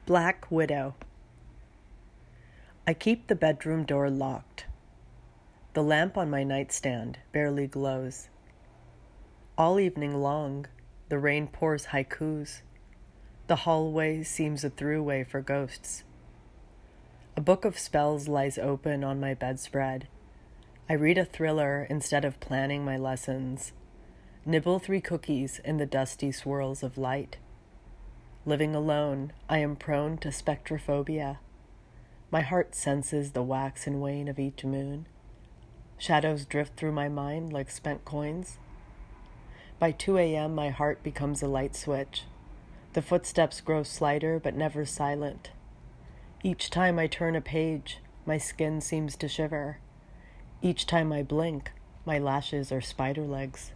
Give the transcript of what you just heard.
Black Widow. I keep the bedroom door locked. The lamp on my nightstand barely glows. All evening long, the rain pours haikus. The hallway seems a throughway for ghosts. A book of spells lies open on my bedspread. I read a thriller instead of planning my lessons. Nibble 3 cookies in the dusty swirls of light. Living alone, I am prone to spectrophobia. My heart senses the wax and wane of each moon. Shadows drift through my mind like spent coins. By 2 a.m., my heart becomes a light switch. The footsteps grow slighter but never silent. Each time I turn a page, my skin seems to shiver. Each time I blink, my lashes are spider legs.